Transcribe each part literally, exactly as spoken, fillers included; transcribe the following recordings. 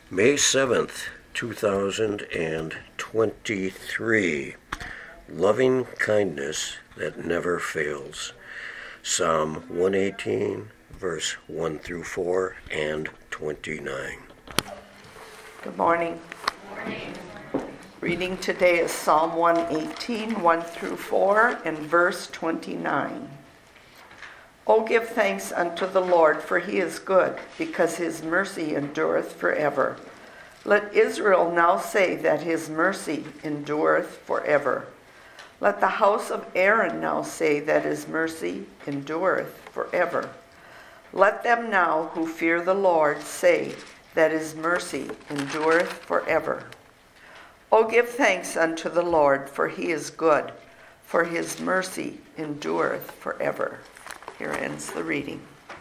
May seventh, two thousand twenty-three. Loving kindness that never fails. Psalm one eighteen, verse one through four and twenty-nine. Good morning. Good morning. Reading today is Psalm one eighteen, one through four, and verse twenty-nine. O give thanks unto the Lord, for he is good, because his mercy endureth forever. Let Israel now say that his mercy endureth forever. Let the house of Aaron now say that his mercy endureth forever. Let them now who fear the Lord say that his mercy endureth forever. O give thanks unto the Lord, for he is good, for his mercy endureth forever. Here ends the reading.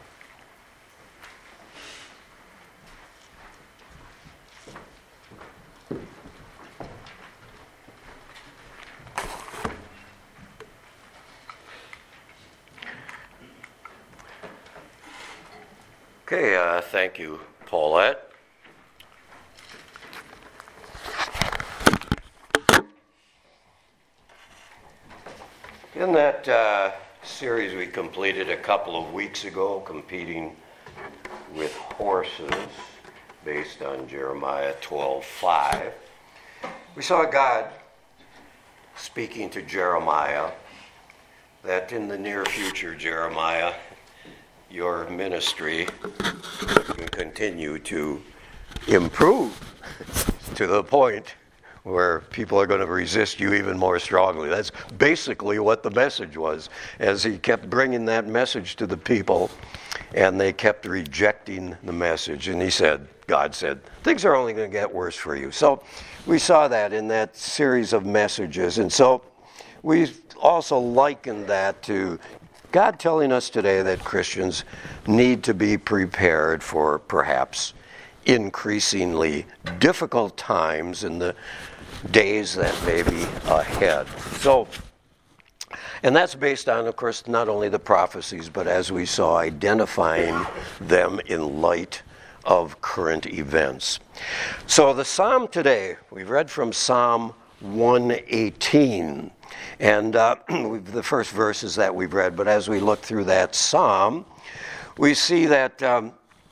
Okay, uh, thank you, Paulette. In that uh, series we completed a couple of weeks ago, competing with horses, based on Jeremiah twelve five, we saw God speaking to Jeremiah that in the near future, Jeremiah, your ministry can continue to improve to the point where people are going to resist you even more strongly. That's basically what the message was, as he kept bringing that message to the people, and they kept rejecting the message. And he said, God said, things are only going to get worse for you. So we saw that in that series of messages. And so we also likened that to God telling us today that Christians need to be prepared for perhaps increasingly difficult times in the days that may be ahead. So, and that's based on, of course, not only the prophecies, but as we saw, identifying them in light of current events. So the psalm today, we've read from Psalm one eighteen. And uh, the first verses that we've read, but as we look through that psalm, we see that um,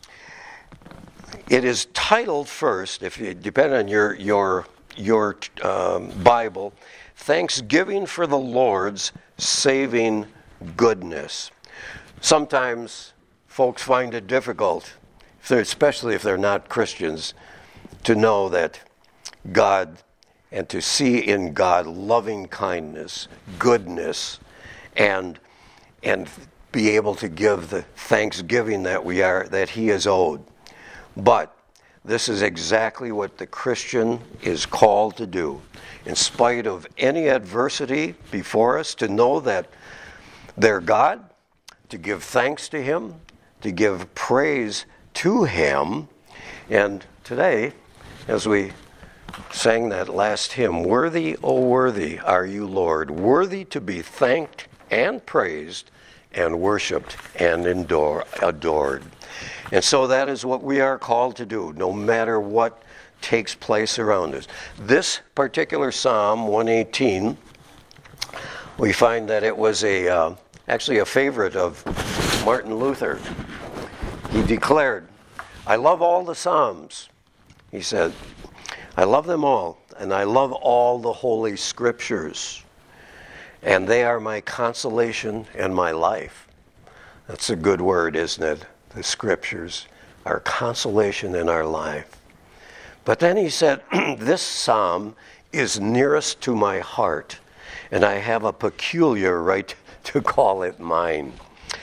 it is titled first, if you depend on your your your um, Bible, Thanksgiving for the Lord's Saving Goodness. Sometimes folks find it difficult, if especially if they're not Christians, to know that God and to see in God loving kindness, goodness, and and be able to give the thanksgiving that we are that He is owed. But this is exactly what the Christian is called to do. In spite of any adversity before us, to know that they're God, to give thanks to Him, to give praise to Him. And today, as we sang that last hymn, worthy, O worthy are you, Lord, worthy to be thanked and praised and worshipped and endure, adored. And so that is what we are called to do, no matter what takes place around us. This particular Psalm one eighteen, we find that it was a uh, actually a favorite of Martin Luther. He declared, I love all the Psalms, he said. I love them all, and I love all the Holy Scriptures, and they are my consolation and my life. That's a good word, isn't it? The Scriptures are consolation in our life. But then he said, this psalm is nearest to my heart, and I have a peculiar right to call it mine.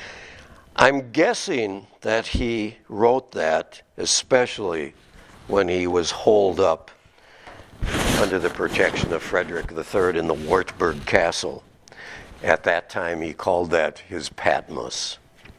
I'm guessing that he wrote that especially when he was holed up under the protection of Frederick the Third in the Wartburg Castle. At that time, he called that his Patmos.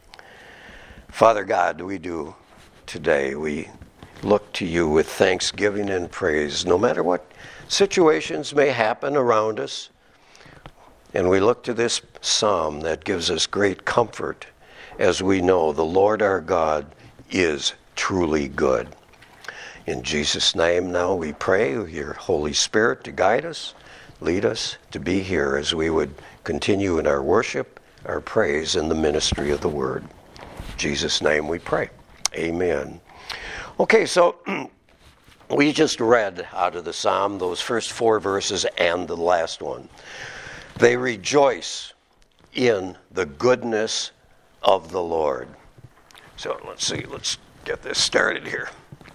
Father God, we do today, we look to you with thanksgiving and praise, no matter what situations may happen around us. And we look to this psalm that gives us great comfort as we know the Lord our God is truly good. In Jesus' name now we pray your Holy Spirit to guide us, lead us to be here as we would continue in our worship, our praise, and the ministry of the Word. In Jesus' name we pray. Amen. Okay, so we just read out of the Psalm those first four verses and the last one. They rejoice in the goodness of the Lord. So let's see, let's get this started here.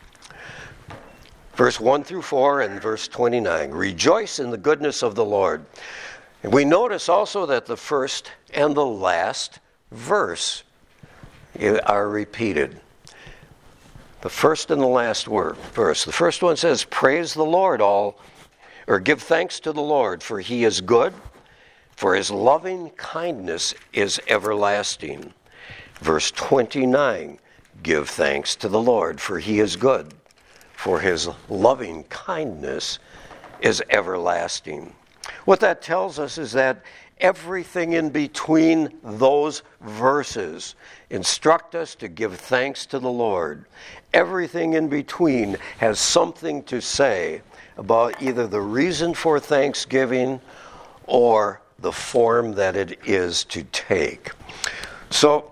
Verse one through four and verse twenty-nine. Rejoice in the goodness of the Lord. And we notice also that the first and the last verse are repeated. The first and the last word, verse. The first one says, praise the Lord all, or give thanks to the Lord, for he is good, for his loving kindness is everlasting. Verse twenty-nine, give thanks to the Lord, for he is good, for his loving kindness is everlasting. What that tells us is that everything in between those verses instruct us to give thanks to the Lord. Everything in between has something to say about either the reason for thanksgiving or the form that it is to take. So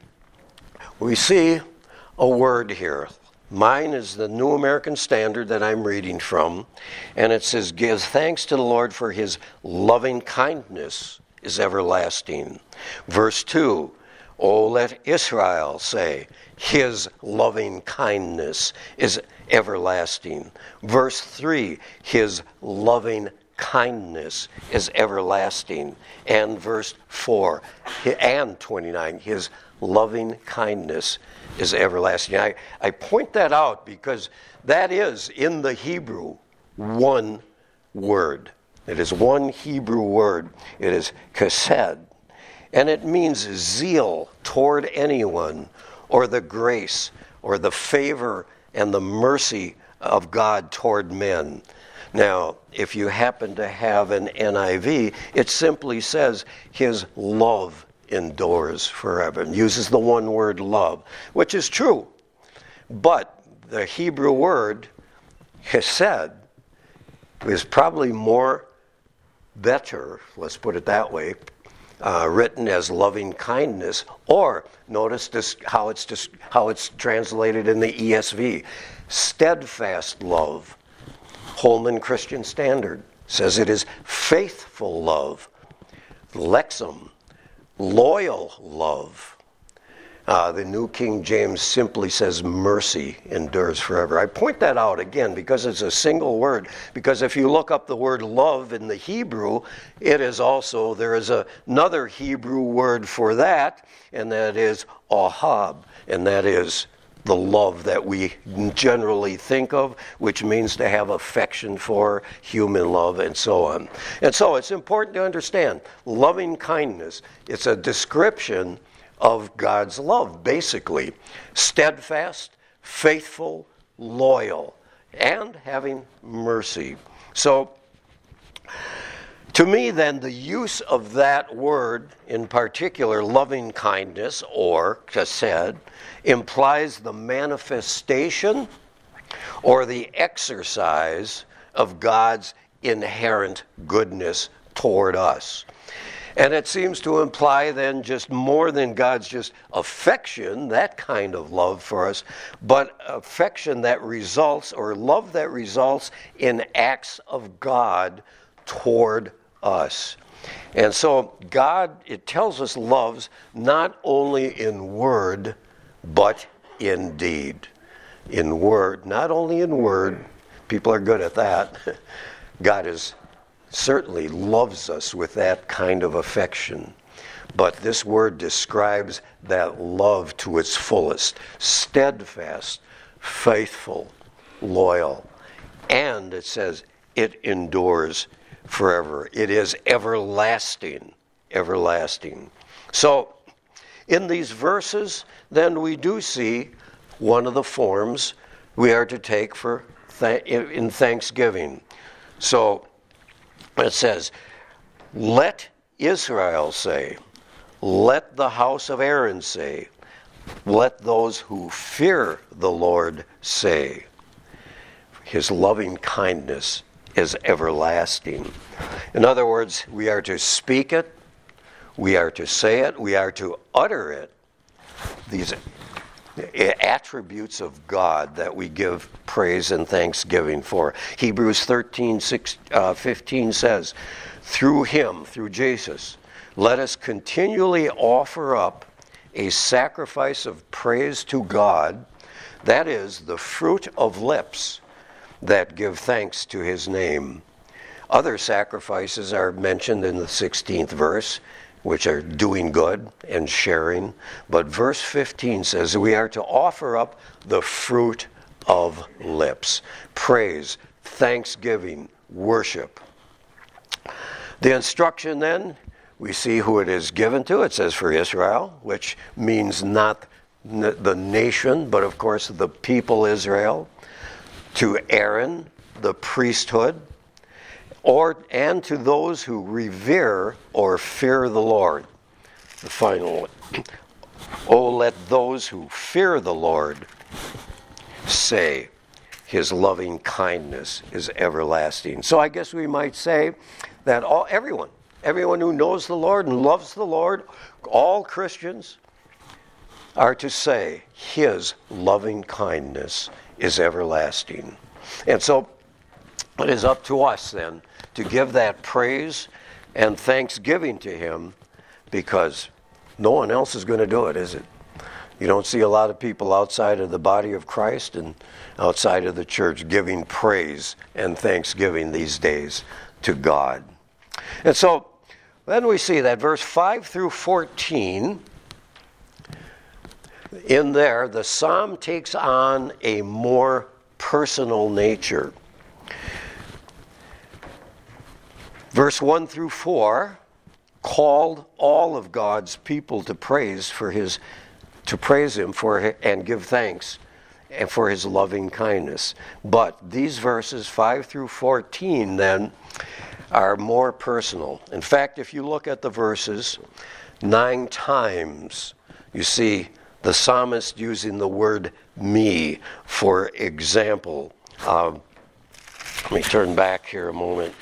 we see a word here. Mine is the New American Standard that I'm reading from, and it says, give thanks to the Lord for his loving kindness is everlasting. Verse two, oh, let Israel say, his loving kindness is everlasting. Verse three, his loving kindness is everlasting. And verse four and twenty-nine, his loving kindness is everlasting. I, I point that out because that is, in the Hebrew, one word. It is one Hebrew word. It is chesed. And it means zeal toward anyone, or the grace, or the favor and the mercy of God toward men. Now, if you happen to have an N I V, it simply says his love endures forever, and uses the one word love, which is true. But the Hebrew word chesed is probably more better, let's put it that way, uh, written as loving kindness, or notice this, how it's just, how it's translated in the E S V, steadfast love. Holman Christian Standard says it is faithful love. Lexham, loyal love. Uh, the New King James simply says mercy endures forever. I point that out again because it's a single word. Because if you look up the word love in the Hebrew, it is also, there is a, another Hebrew word for that, and that is ahab, and that is the love that we generally think of, which means to have affection for, human love, and so on. And so it's important to understand loving kindness. It's a description of God's love, basically. Steadfast, faithful, loyal, and having mercy. So, to me, then, the use of that word, in particular, loving kindness, or chesed, implies the manifestation or the exercise of God's inherent goodness toward us. And it seems to imply then just more than God's just affection, that kind of love for us, but affection that results, or love that results in acts of God toward us. And so God, it tells us, loves not only in word, but in deed. In word, not only in word, people are good at that. God is certainly loves us with that kind of affection. But this word describes that love to its fullest. Steadfast, faithful, loyal. And it says it endures forever. It is everlasting, everlasting. So, in these verses, then we do see one of the forms we are to take for th- in thanksgiving. So, it says, let Israel say, let the house of Aaron say, let those who fear the Lord say. his loving kindness is everlasting. In other words, we are to speak it, we are to say it, we are to utter it. These attributes of God that we give praise and thanksgiving for. Hebrews thirteen, six, uh, fifteen says, through him, through Jesus, let us continually offer up a sacrifice of praise to God, that is, the fruit of lips that give thanks to his name. Other sacrifices are mentioned in the sixteenth verse, which are doing good and sharing. But verse fifteen says we are to offer up the fruit of lips. Praise, thanksgiving, worship. The instruction then, we see who it is given to. It says for Israel, which means not the nation, but of course the people Israel. To Aaron, the priesthood. Or, and to those who revere or fear the Lord. The final one. Oh, let those who fear the Lord say, his loving kindness is everlasting. So I guess we might say that all everyone, everyone who knows the Lord and loves the Lord, all Christians, are to say, his loving kindness is everlasting. And so it is up to us then to give that praise and thanksgiving to him, because no one else is going to do it, is it? You don't see a lot of people outside of the body of Christ and outside of the church giving praise and thanksgiving these days to God. And so then we see that verse five through fourteen, in there, the psalm takes on a more personal nature. Verse one through four called all of God's people to praise for his to praise him for and give thanks and for his loving kindness. But these verses five through fourteen then are more personal. In fact, if you look at the verses, nine times you see the psalmist using the word me. For example, um, let me turn back here a moment.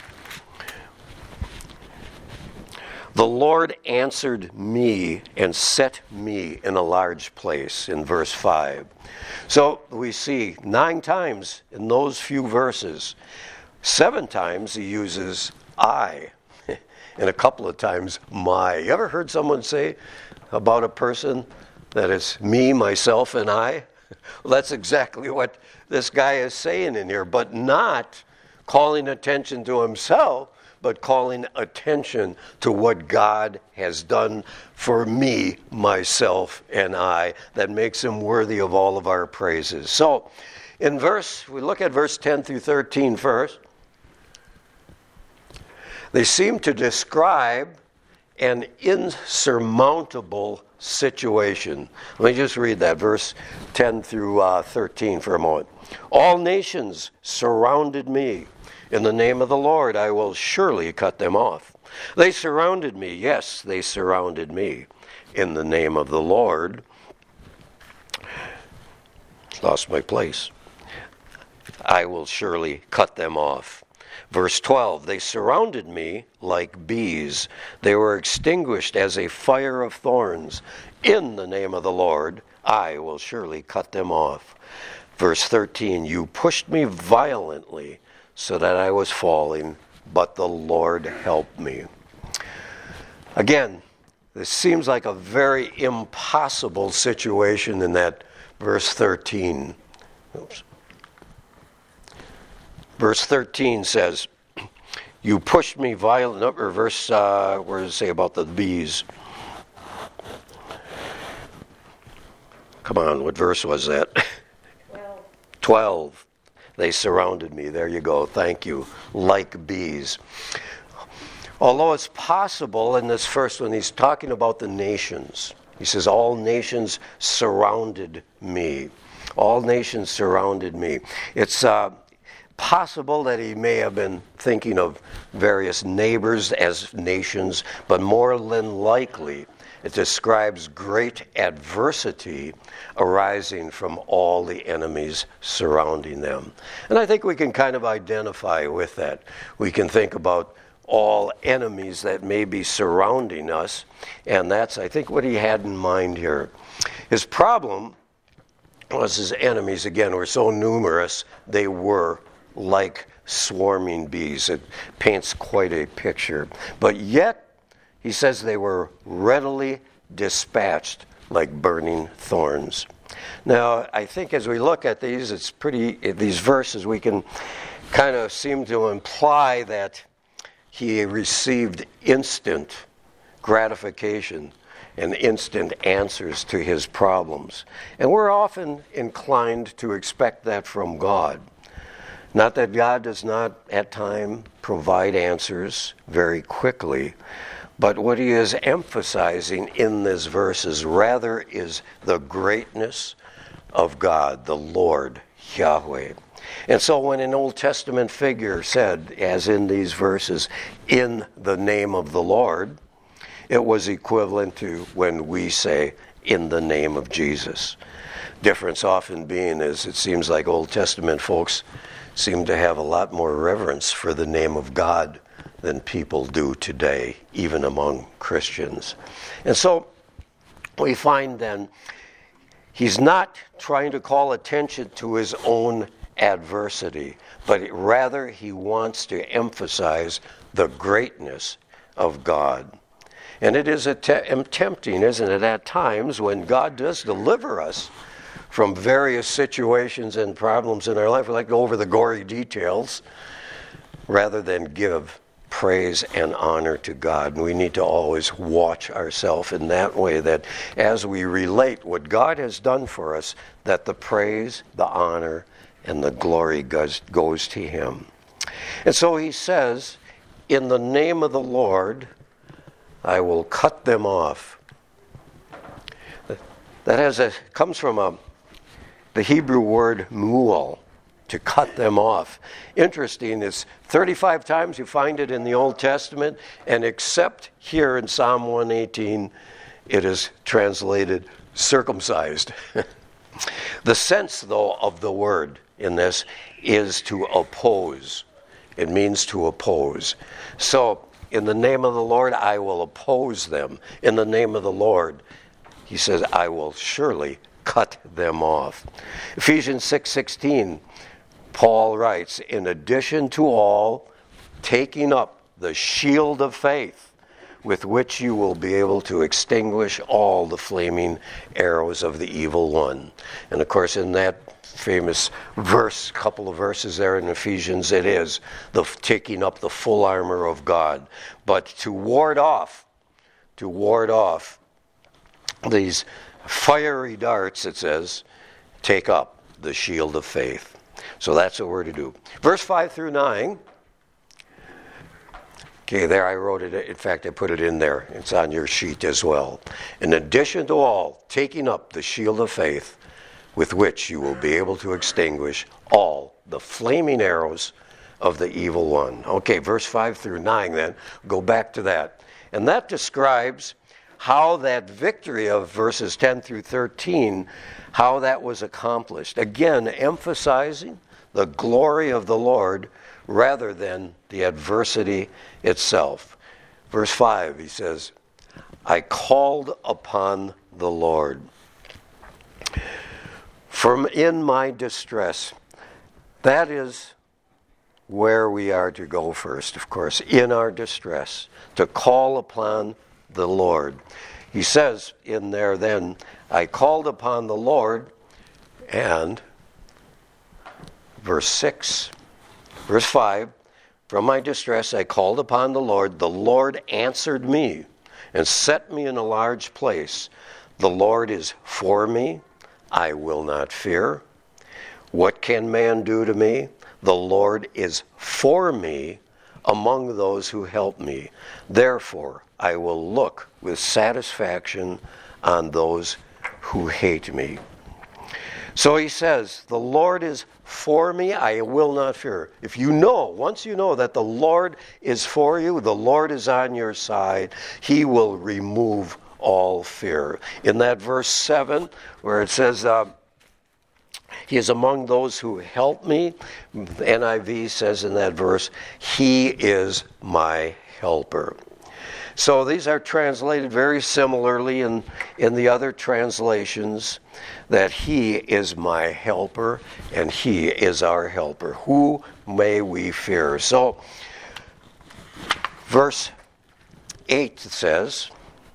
The Lord answered me and set me in a large place, in verse five. So we see nine times in those few verses, seven times he uses I, and a couple of times my. You ever heard someone say about a person that it's me, myself, and I? Well, that's exactly what this guy is saying in here, but not calling attention to himself, but calling attention to what God has done for me, myself, and I, that makes him worthy of all of our praises. So, in verse, we look at verse ten through thirteen first. They seem to describe an insurmountable situation. Let me just read that, verse ten through uh, thirteen for a moment. All nations surrounded me. In the name of the Lord, I will surely cut them off. They surrounded me. Yes, they surrounded me. In the name of the Lord. Lost my place. I will surely cut them off. Verse twelve, they surrounded me like bees. They were extinguished as a fire of thorns. In the name of the Lord, I will surely cut them off. Verse thirteen, you pushed me violently so that I was falling, but the Lord helped me. Again, this seems like a very impossible situation in that verse thirteen. Oops. Verse thirteen says, you pushed me violently, or verse, uh, where does it say about the bees? Come on, what verse was that? Twelve. Twelve. They surrounded me. There you go. Thank you. Like bees. Although it's possible in this first one, he's talking about the nations. He says, all nations surrounded me. All nations surrounded me. It's uh, possible that he may have been thinking of various neighbors as nations, but more than likely, It describes great adversity arising from all the enemies surrounding them. And I think we can kind of identify with that. We can think about all enemies that may be surrounding us, and that's, I think, what he had in mind here. His problem was his enemies, again, were so numerous, they were like swarming bees. It paints quite a picture. But yet, he says they were readily dispatched like burning thorns. Now, I think as we look at these, it's pretty, these verses, we can kind of seem to imply that he received instant gratification and instant answers to his problems. And we're often inclined to expect that from God. Not that God does not at times provide answers very quickly, but what he is emphasizing in this verses rather is the greatness of God, the Lord, Yahweh. And so when an Old Testament figure said, as in these verses, in the name of the Lord, it was equivalent to when we say, in the name of Jesus. Difference often being is it seems like Old Testament folks seem to have a lot more reverence for the name of God than people do today, even among Christians. And so we find then he's not trying to call attention to his own adversity, but rather he wants to emphasize the greatness of God. And it is a te- tempting, isn't it, at times when God does deliver us from various situations and problems in our life. We like to go over the gory details rather than give praise and honor to God. And we need to always watch ourselves in that way, that as we relate what God has done for us, that the praise, the honor, and the glory goes, goes to him. And so he says, in the name of the Lord, I will cut them off. That has a, comes from a, the Hebrew word mu'al, to cut them off. Interesting, it's thirty-five times you find it in the Old Testament, and except here in Psalm one eighteen, it is translated circumcised. The sense, though, of the word in this is to oppose. It means to oppose. So, in the name of the Lord, I will oppose them. In the name of the Lord, he says, I will surely cut them off. Ephesians six sixteen, Paul writes, in addition to all, taking up the shield of faith, with which you will be able to extinguish all the flaming arrows of the evil one. And of course, in that famous verse, couple of verses there in Ephesians, it is the taking up the full armor of God. But to ward off, to ward off these fiery darts, it says, take up the shield of faith. So that's what we're to do. Verse five through nine. Okay, there I wrote it. In fact, I put it in there. It's on your sheet as well. In addition to all, taking up the shield of faith, with which you will be able to extinguish all the flaming arrows of the evil one. Okay, verse five through nine then. Go back to that. And that describes how that victory of verses ten through thirteen, how that was accomplished. Again, emphasizing the glory of the Lord rather than the adversity itself. Verse five, he says, I called upon the Lord. From in my distress. That is where we are to go first, of course, in our distress, to call upon the Lord. He says in there then, I called upon the Lord, and verse six, verse five, from my distress I called upon the Lord. The Lord answered me and set me in a large place. The Lord is for me. I will not fear. What can man do to me? The Lord is for me among those who help me. Therefore, I will look with satisfaction on those who hate me. So he says, the Lord is for me, I will not fear. If you know, once you know that the Lord is for you, the Lord is on your side, he will remove all fear. In that verse seven, where it says, uh, he is among those who help me, N I V says in that verse, he is my helper. So these are translated very similarly in, in the other translations, that he is my helper and he is our helper. Who may we fear? So verse eight says,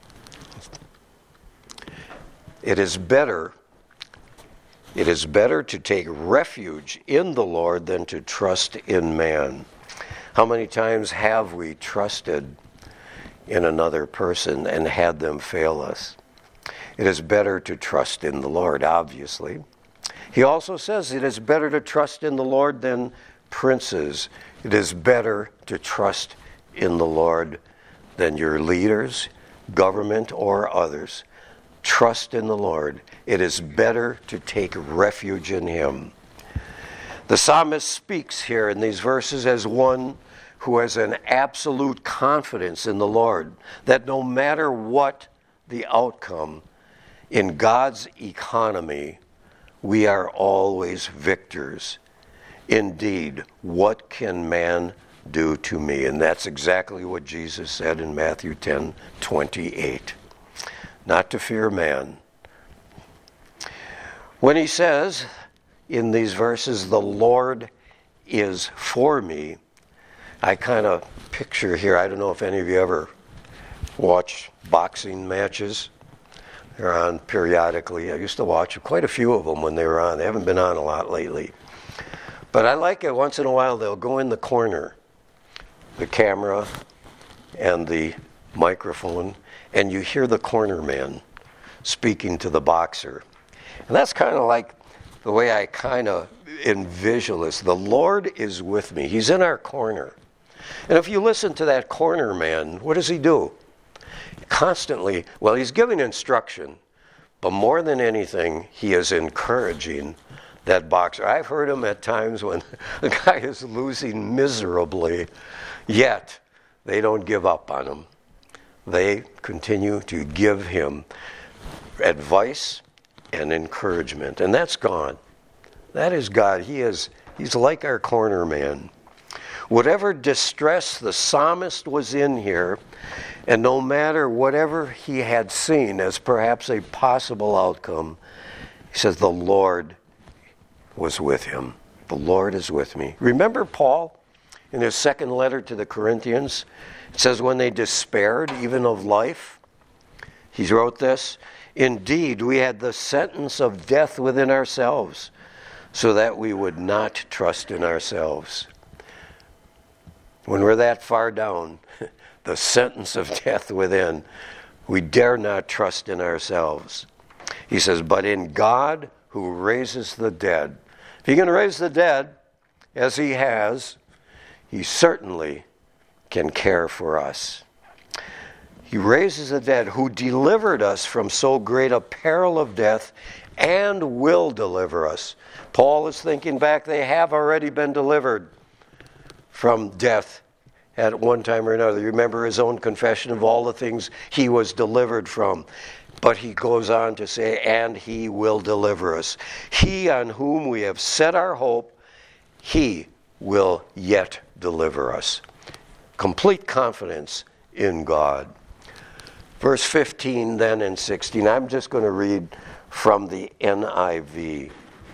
it is better It is better to take refuge in the Lord than to trust in man. How many times have we trusted in another person and had them fail us? It is better to trust in the Lord, obviously. He also says it is better to trust in the Lord than princes. It is better to trust in the Lord than your leaders, government, or others. Trust in the Lord. It is better to take refuge in him. The psalmist speaks here in these verses as one who has an absolute confidence in the Lord, that no matter what the outcome, in God's economy, we are always victors. Indeed, what can man do to me? And that's exactly what Jesus said in Matthew ten twenty-eight. Not to fear man. When he says in these verses, the Lord is for me, I kind of picture here, I don't know if any of you ever watch boxing matches. They're on periodically. I used to watch quite a few of them when they were on. They haven't been on a lot lately. But I like it once in a while, they'll go in the corner, the camera and the microphone, and you hear the corner man speaking to the boxer. And that's kind of like the way I kind of envision this. The Lord is with me. He's in our corner. And if you listen to that corner man, what does he do? Constantly, well, he's giving instruction, but more than anything, he is encouraging that boxer. I've heard him at times when the guy is losing miserably, yet they don't give up on him. They continue to give him advice and encouragement. And that's God. That is God. He is, he's like our corner man. Whatever distress the psalmist was in here, and no matter whatever he had seen as perhaps a possible outcome, he says, the Lord was with him. The Lord is with me. Remember Paul in his second letter to the Corinthians? It says, when they despaired even of life, he wrote this, indeed, we had the sentence of death within ourselves, so that we would not trust in ourselves. When we're that far down, the sentence of death within, we dare not trust in ourselves. He says, but in God who raises the dead. If he can raise the dead, as he has, he certainly can care for us. He raises the dead, who delivered us from so great a peril of death and will deliver us. Paul is thinking back, they have already been delivered from death at one time or another. You remember his own confession of all the things he was delivered from. But he goes on to say, and he will deliver us. He on whom we have set our hope, he will yet deliver us. Complete confidence in God. Verse fifteen then and sixteen. I'm just going to read from the N I V.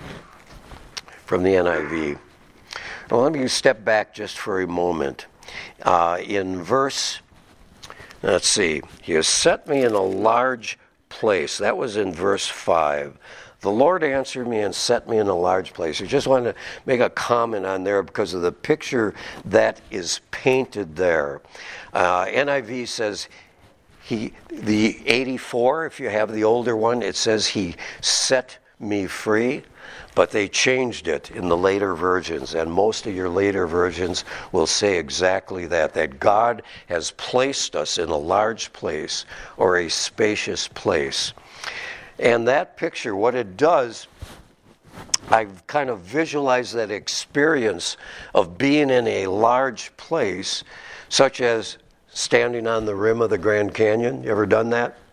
From the N I V. Now let me step back just for a moment. Uh, in verse, let's see, he has set me in a large place. That was in verse five. The Lord answered me and set me in a large place. I just wanted to make a comment on there because of the picture that is painted there. Uh, N I V says, he, the eighty-four, if you have the older one, it says he set me free. But they changed it in the later versions, and most of your later versions will say exactly that, that God has placed us in a large place or a spacious place. And that picture, what it does, I've kind of visualized that experience of being in a large place, such as standing on the rim of the Grand Canyon. You ever done that?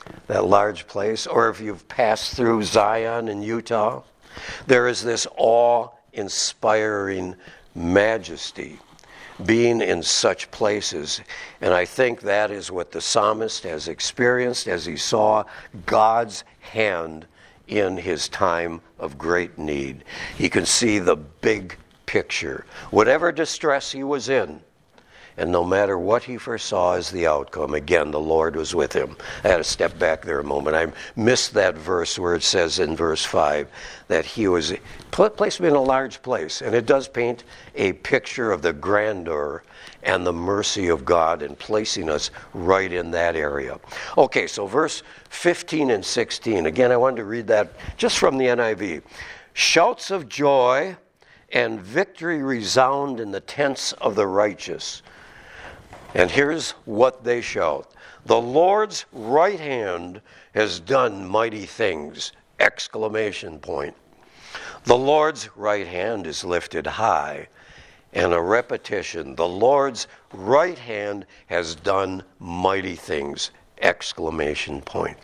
that large place, or if you've passed through Zion in Utah, there is this awe-inspiring majesty being in such places. And I think that is what the psalmist has experienced as he saw God's hand in his time of great need. He can see the big picture, whatever distress he was in, and no matter what he foresaw as the outcome, again, the Lord was with him. I had to step back there a moment. I missed that verse where it says in verse five that he was placed in a large place. And it does paint a picture of the grandeur and the mercy of God in placing us right in that area. Okay, so verse fifteen and sixteen. Again, I wanted to read that just from the N I V. Shouts of joy and victory resound in the tents of the righteous. And here's what they shout. The Lord's right hand has done mighty things! Exclamation point. The Lord's right hand is lifted high. And a repetition. The Lord's right hand has done mighty things! Exclamation point.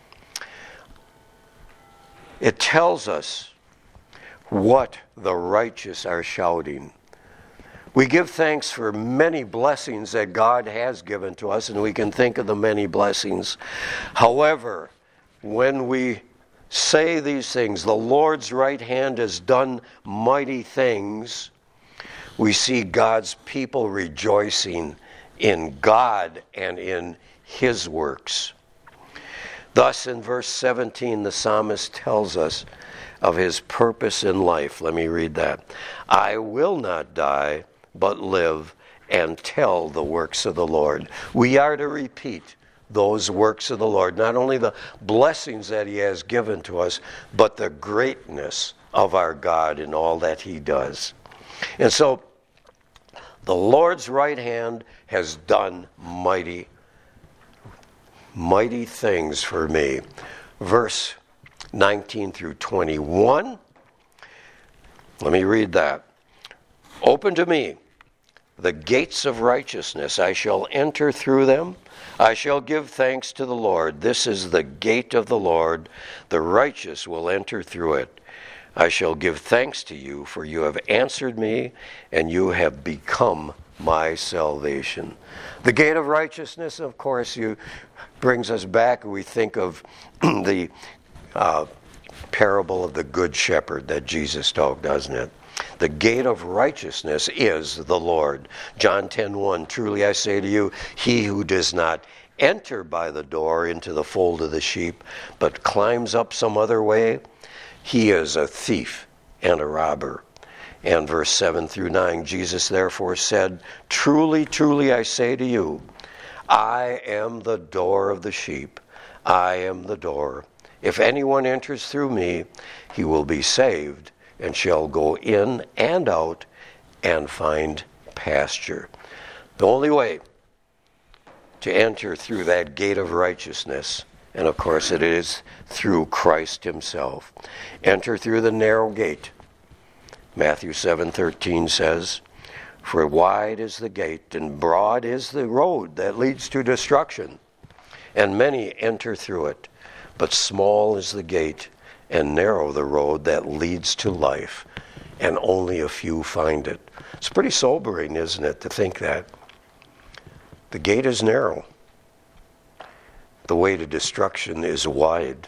It tells us what the righteous are shouting. We give thanks for many blessings that God has given to us, and we can think of the many blessings. However, when we say these things, the Lord's right hand has done mighty things, we see God's people rejoicing in God and in His works. Thus, in verse seventeen, the psalmist tells us of his purpose in life. Let me read that. I will not die, but live and tell the works of the Lord. We are to repeat those works of the Lord, not only the blessings that He has given to us, but the greatness of our God in all that He does. And so, the Lord's right hand has done mighty, mighty things for me. Verse nineteen through twenty-one. Let me read that. Open to me the gates of righteousness. I shall enter through them. I shall give thanks to the Lord. This is the gate of the Lord. The righteous will enter through it. I shall give thanks to you, for you have answered me, and you have become my salvation. The gate of righteousness, of course, you brings us back. We think of the uh, parable of the Good Shepherd that Jesus told, doesn't it? The gate of righteousness is the Lord. John ten one, truly I say to you, he who does not enter by the door into the fold of the sheep, but climbs up some other way, he is a thief and a robber. And verse seven through nine, Jesus therefore said, truly, truly I say to you, I am the door of the sheep. I am the door. If anyone enters through me, he will be saved, and shall go in and out and find pasture. The only way to enter through that gate of righteousness, and of course it is through Christ Himself. Enter through the narrow gate. Matthew seven thirteen says, for wide is the gate and broad is the road that leads to destruction, and many enter through it. But small is the gate and narrow the road that leads to life, and only a few find it. It's pretty sobering, isn't it, to think that? The gate is narrow. The way to destruction is wide.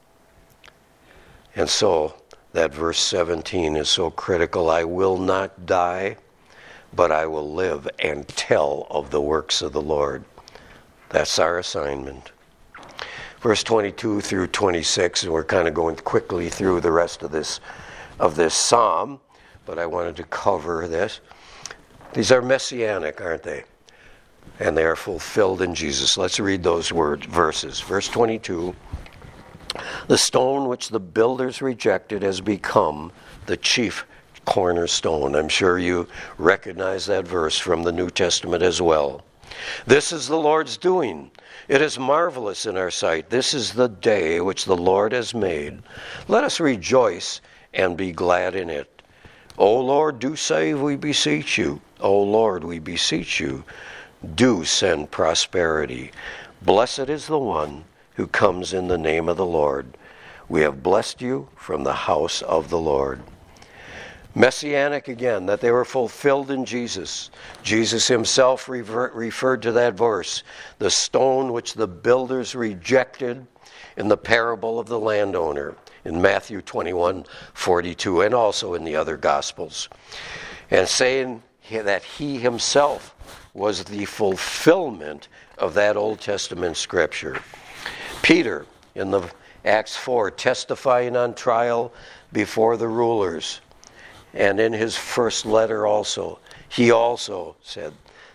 And so, that verse seventeen is so critical. I will not die, but I will live and tell of the works of the Lord. That's our assignment. Verse twenty-two through twenty-six, and we're kind of going quickly through the rest of this of this psalm, but I wanted to cover this. These are messianic, aren't they? And they are fulfilled in Jesus. Let's read those words, verses. Verse twenty-two, the stone which the builders rejected has become the chief cornerstone. I'm sure you recognize that verse from the New Testament as well. This is the Lord's doing. It is marvelous in our sight. This is the day which the Lord has made. Let us rejoice and be glad in it. O Lord, do save, we beseech you. O Lord, we beseech you, do send prosperity. Blessed is the one who comes in the name of the Lord. We have blessed you from the house of the Lord. Messianic again, that they were fulfilled in Jesus. Jesus himself refer, referred to that verse, the stone which the builders rejected in the parable of the landowner in Matthew twenty-one forty-two, and also in the other Gospels, and saying that he himself was the fulfillment of that Old Testament scripture. Peter, in the Acts four, testifying on trial before the rulers, and in his first letter also, he also said,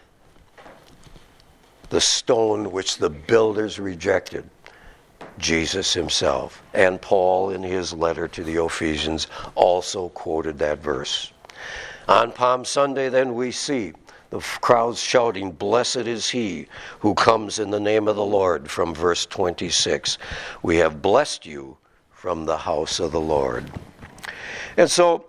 the stone which the builders rejected, Jesus himself. And Paul, in his letter to the Ephesians, also quoted that verse. On Palm Sunday, then, we see the crowds shouting, "Blessed is he who comes in the name of the Lord," from verse twenty-six. We have blessed you from the house of the Lord. And so,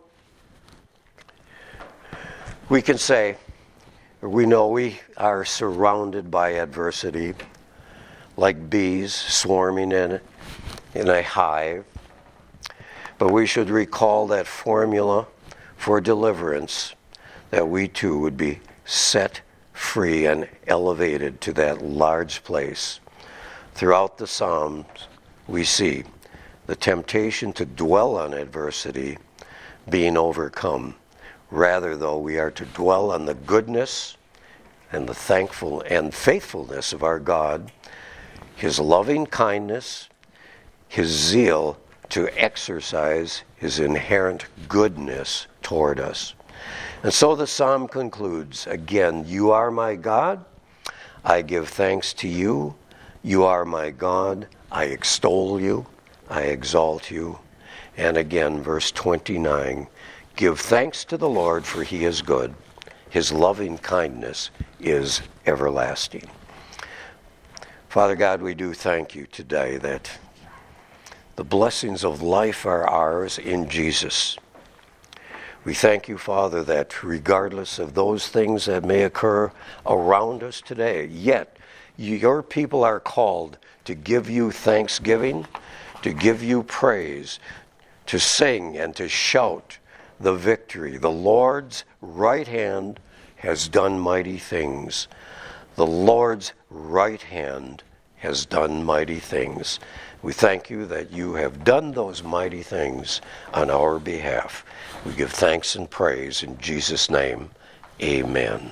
we can say, we know we are surrounded by adversity, like bees swarming in, in a hive. But we should recall that formula for deliverance, that we too would be set free and elevated to that large place. Throughout the Psalms, we see the temptation to dwell on adversity being overcome. Rather, though, we are to dwell on the goodness and the thankful and faithfulness of our God, his loving kindness, his zeal to exercise his inherent goodness toward us. And so the psalm concludes, again, you are my God, I give thanks to you. You are my God, I extol you, I exalt you. And again, verse twenty-nine, give thanks to the Lord, for he is good. His loving kindness is everlasting. Father God, we do thank you today that the blessings of life are ours in Jesus. We thank you, Father, that regardless of those things that may occur around us today, yet your people are called to give you thanksgiving, to give you praise, to sing and to shout the victory. The Lord's right hand has done mighty things. The Lord's right hand has done mighty things. We thank you that you have done those mighty things on our behalf. We give thanks and praise in Jesus' name. Amen.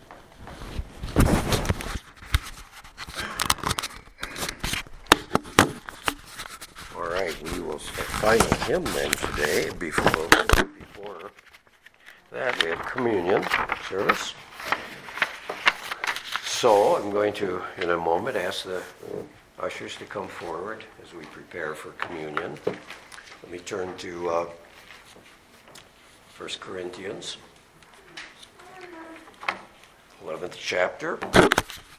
All right, we will find a hymn then today. Before, before that, we have communion service. So I'm going to, in a moment, ask the ushers to come forward as we prepare for communion. Let me turn to uh, First Corinthians, eleventh chapter.